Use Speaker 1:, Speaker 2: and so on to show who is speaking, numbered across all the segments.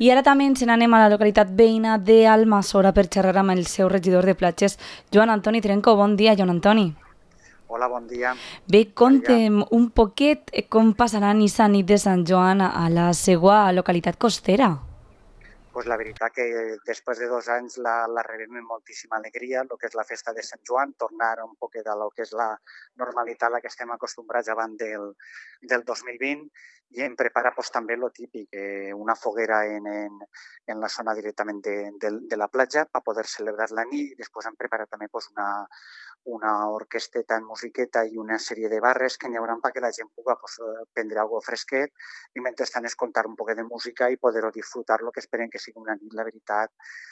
Speaker 1: I ara també ens n'anem a la localitat veïna d'Almassora per xerrar amb el seu regidor de platges, Joan Antoni Trenco. Bon dia, Joan Antoni.
Speaker 2: Hola, bon dia,
Speaker 1: Bé,
Speaker 2: Maria.
Speaker 1: conta'm un poquet com passarà la nit de Sant Joan a la seva localitat costera.
Speaker 2: Pues la veritat que després de 2 anys la rebem amb moltíssima alegria, el que és la festa de Sant Joan, tornar un poc de lo que és la normalitat a la que estem acostumbrats abans del 2020 i hem preparat pues, també el típic, una foguera en la zona directament de la platja per poder celebrar la nit i després hem preparat també pues, una orquesteta en musiqueta i una sèrie de barres que n'hi haurà perquè la gent pugui pues, prendre alguna cosa fresquet i mentrestant escoltar un poc de música i poder-ho disfrutar-lo, que esperem que sigui una nit, la veritat,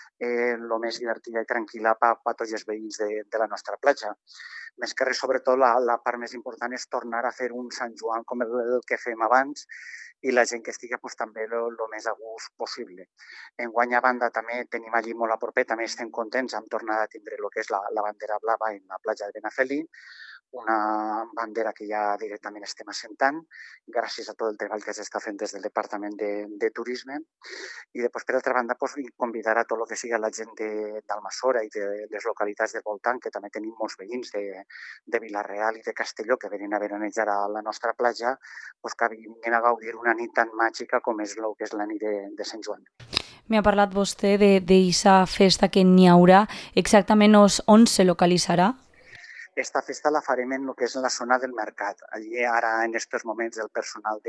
Speaker 2: el més divertida i tranquil·la per tots els veïns de la nostra platja. Més que res, sobretot, la part més important és tornar a fer un Sant Joan com el que fem abans i la gent que estigui pues, també el més a gust possible. Enguany, a banda, també tenim allí molt a proper, també estem contents, hem tornat a tindre el que és la bandera blava en la platja de Benafeli, una bandera que ja directament estem assentant, gràcies a tot el treball que s'està fent des del Departament de Turisme. I després, per altra banda, pues, convidar a tot el que sigui la gent d'Almassora i de les localitats del voltant, que també tenim molts veïns de Vila-real i de Castelló que venen a veranejar a la nostra platja, pues, que vinguin a gaudir una nit tan màgica com és el que és la nit de Sant Joan.
Speaker 1: M'ha parlat vostè d'eixa festa que n'hi haurà. Exactament on se localitzarà?
Speaker 2: Esta festa la farem en el que és la zona del mercat. Allí ara, en aquests moments, el personal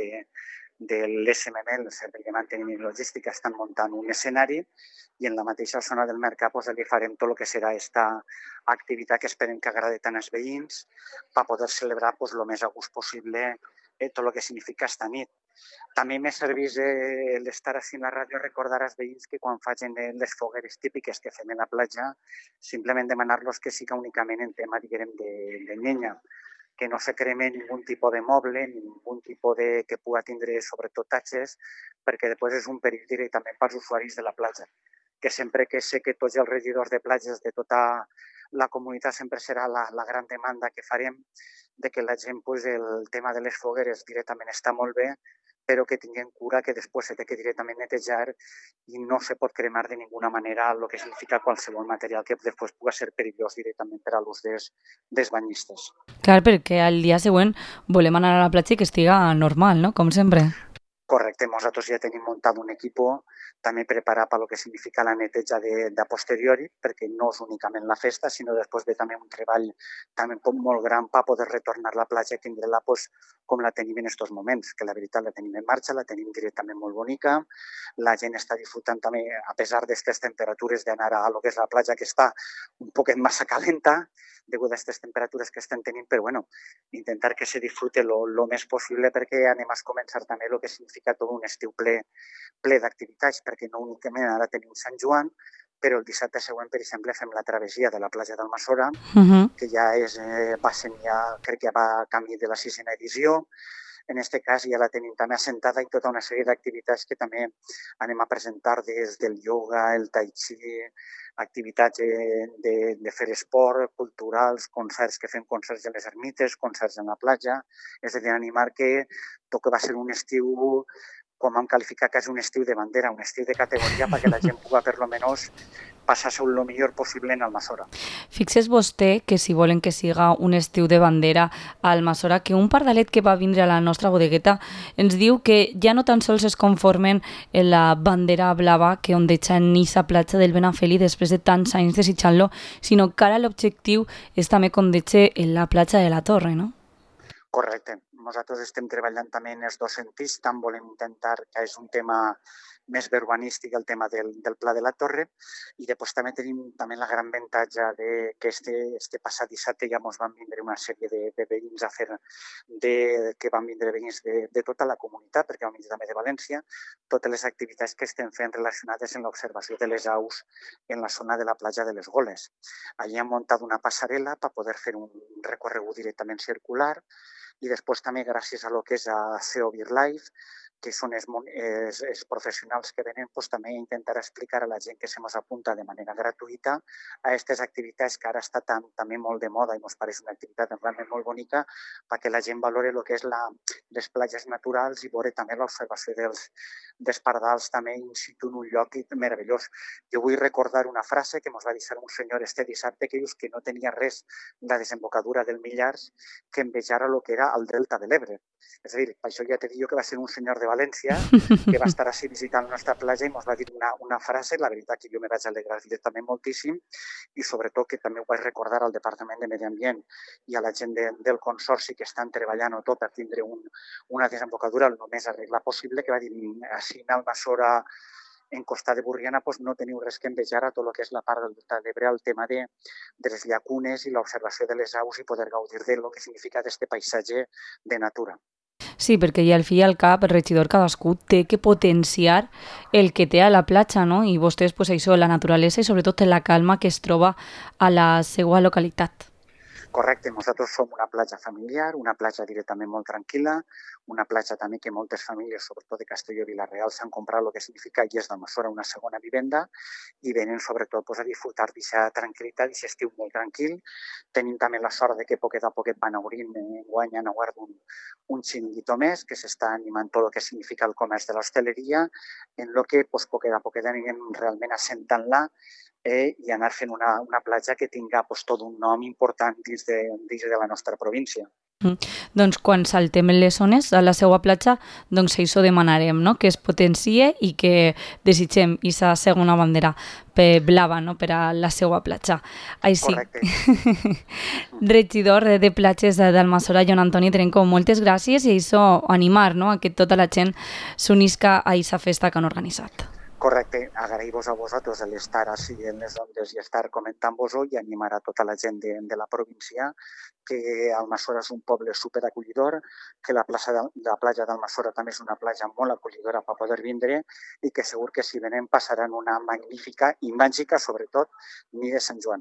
Speaker 2: de l'SMM, el Servei de Manteniment i Logística, estan muntant un escenari i en la mateixa zona del mercat pues, allí farem tot el que serà aquesta activitat que esperem que agradi tant als veïns per poder celebrar pues, el més a gust possible tot el que significa esta nit. També m'he servit l'estar així en la ràdio recordar als veïns que quan facin les fogueres típiques que fem a la platja, simplement demanar-los que siga únicament en tema, diguem, de llenya, que no se creme ningú tipus de moble, ningú tipus de que pugui tindre sobretot tatxes, perquè després és un perill directament pels usuaris de la platja. Que sempre que sé que tots els regidors de platges de tota la comunitat sempre serà la gran demanda que farem de que la gent, pues, el tema de les fogueres directament està molt bé, però que tinguin cura que després se té que directament netejar i no se pot cremar de ninguna manera el que significa qualsevol material que després pugui ser perillós directament per a l'ús dels banyistes.
Speaker 1: Clar, perquè al dia següent volem anar a la platja i que estiga normal, no? Com sempre.
Speaker 2: Correcte, nosaltres ja tenim muntat un equip també preparat per lo que significa la neteja de posteriori, perquè no és únicament la festa, sinó després ve també un treball també molt gran per poder retornar la platja i tindre-la pues, com la tenim en aquests moments, que la veritat la tenim en marxa, la tenim directament molt bonica, la gent està disfrutant també, a pesar d'aquestes temperatures, d'anar a lo que és la platja, que està un poquet massa calenta, degut a aquestes temperatures que estem tenint, però bueno, intentar que se disfrute lo més possible perquè anem a començar també el que significa tot un estiu ple d'activitats, perquè no únicament ara tenim Sant Joan, però el dissabte següent, per exemple, fem la travessia de la platja d'Almassora, que ja va ser, crec que ja va camí de la 6a edició. En aquest cas ja la tenim també assentada i tota una sèrie d'activitats que també anem a presentar des del ioga, el tai chi, activitats de fer esport, culturals, concerts que fem concerts a les ermites, concerts en la platja, és a dir, animar que tot que va ser un estiu, com hem qualificat que és un estiu de bandera, un estiu de categoria perquè la gent pugui per lo menys passar-se el millor possible en Almassora.
Speaker 1: Fixes vostè que si volen que siga un estiu de bandera a Almassora, que un pardalet que va vindre a la nostra bodegueta ens diu que ja no tan sols es conformen en la bandera blava que ondeja en aquesta platja del Benafeli després de tants anys desitjant-lo, sinó que ara l'objectiu és també que ondeja en la platja de la Torre, no?
Speaker 2: Correcte. Nosaltres estem treballant també en els dos sentits, tant volem intentar que és un tema més urbanístic el tema del Pla de la Torre i després també tenim també la gran avantatge de que este passat dissabte ja ens van vindre una sèrie de veïns a fer que van vindre veïns de tota la comunitat, perquè van vindre també de València, totes les activitats que estem fent relacionades amb l'observació de les aus en la zona de la platja de les Goles. Allí hem muntat una passarel·la per poder fer un recorregut directament circular i després també gràcies a lo que és a CEO BirdLife que són els professionals que venen, pues, també intentar explicar a la gent que se mos apunta de manera gratuïta a aquestes activitats que ara està també molt de moda i ens pareix una activitat realment molt bonica perquè la gent valore el que és les platges naturals i veure també l'observació dels pardals també in situ en un lloc meravellós. Jo vull recordar una frase que ens va dir un senyor este dissabte que dius que no tenia res la desembocadura del Millars que envejara el que era el delta de l'Ebre. És a dir, per això ja t'he dit jo que va ser un senyor de València que va estar així visitant la nostra platja i ens va dir una frase, la veritat que jo me vaig alegrar també moltíssim i sobretot que també ho vaig recordar al Departament de Medi Ambient i a la gent del Consorci que estan treballant tot per tindre una desembocadura el més arreglar possible, que va dir així en Almassora en Costa de Burriana pues, no teniu res que envejar a tot el que és la part del Delta de l'Ebre, el tema de les llacunes i l'observació de les aus i poder gaudir de lo que significa aquest paisatge de natura.
Speaker 1: Sí, perquè ja al fi i al cap, el regidor cadascú té que potenciar el que té a la platja, no? I vostès, pues això, la naturalesa i sobretot la calma que es troba a la seva localitat.
Speaker 2: Correcte, nosaltres som una platja familiar, una platja directament molt tranquil·la, una platja també que moltes famílies, sobretot de Castelló i Vila-real, s'han comprat el que significa Lles d'Almassora, una segona vivenda, i venen sobretot pues, a disfrutar d'aquesta tranquil·litat, d'aquest estiu molt tranquil. Tenim també la sort de que poquet a poquet van obrint, enguany han obert un xiringuito més, que s'està animant tot el que significa el comerç de l'hostaleria, en el que pues, poquet a poquet anirem realment assentant-la i anar fent una platja que tinga pues, tot un nom important dins de la nostra província.
Speaker 1: Doncs quan saltem les zones a la seva platja, doncs això demanarem, no? Que es potencie i que desitgem aquesta segona bandera blava, no? Per a la seva platja. Així.
Speaker 2: Correcte.
Speaker 1: Regidor de platges d'Almassora, Joan Antoni Trenco, moltes gràcies i això animar, no? A que tota la gent s'unisca a aquesta festa que han organitzat.
Speaker 2: Correcte, agrair-vos a vosaltres l'estar així en les ondes i estar comentant-vos-ho i animar a tota la gent de la província que Almassora és un poble superacollidor, que la platja d'Almassora també és una platja molt acollidora per poder vindre i que segur que si venem passaran una magnífica i màgica, sobretot, nit de Sant Joan.